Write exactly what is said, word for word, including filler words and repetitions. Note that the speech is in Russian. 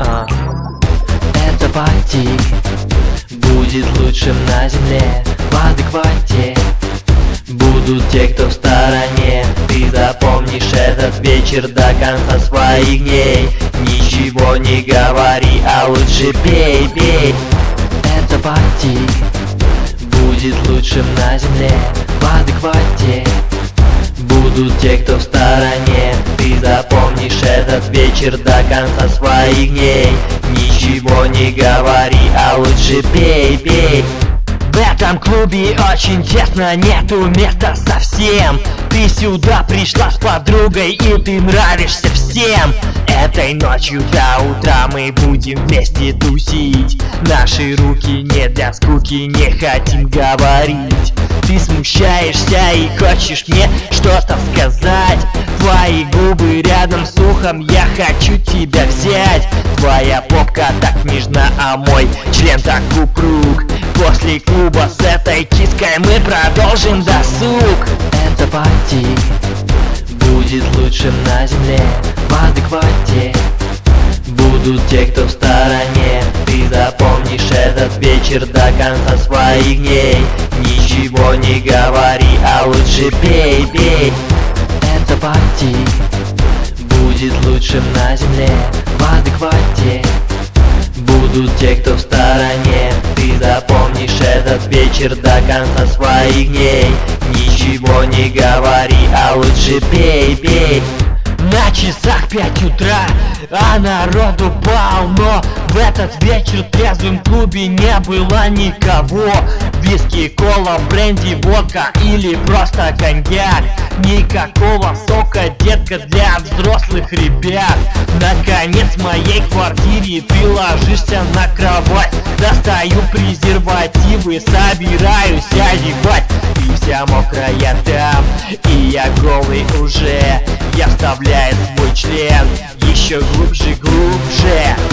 а. Это пати будет лучшим на земле. В адеквате будут те, кто в стороне. Ты запомнишь этот вечер до конца своих дней. Ничего не говори, а лучше пей, пей. Это пати будет лучшим на земле. В адеквате будут те, кто в стороне. Ты запомнишь этот вечер до конца своих дней. Ничего не говори, а лучше пей, пей. В этом клубе очень тесно, нету места совсем. Ты сюда пришла с подругой, и ты нравишься всем. Этой ночью до утра мы будем вместе тусить. Наши руки не для скуки, не хотим говорить. Ты смущаешься и хочешь мне что-то сказать. Твои губы рядом с ухом, я хочу тебя взять. Твоя попка так нежна, а мой член так упруг. После клуба с этой киской мы продолжим досуг. Это пати будет лучшим на земле. В адеквате будут те, кто в стороне. Ты запомнишь этот вечер до конца своих дней. Ничего не говори, а лучше пей, пей. Это пати будет лучшим на земле. В адеквате будут те, кто в стороне. Ты запомнишь этот вечер до конца своих дней. Ничего не говори, а лучше пей, пей. На часах пять утра, а народу полно. В этот вечер в трезвом клубе не было никого. Виски, кола, бренди, водка или просто коньяк. Никакого сока, детка, для взрослых ребят. Наконец в моей квартире ты ложишься на кровать. Достаю презервативы, собираюсь одевать. Ты вся мокрая там, и я голый уже. Я вставляю свой член еще глубже, глубже.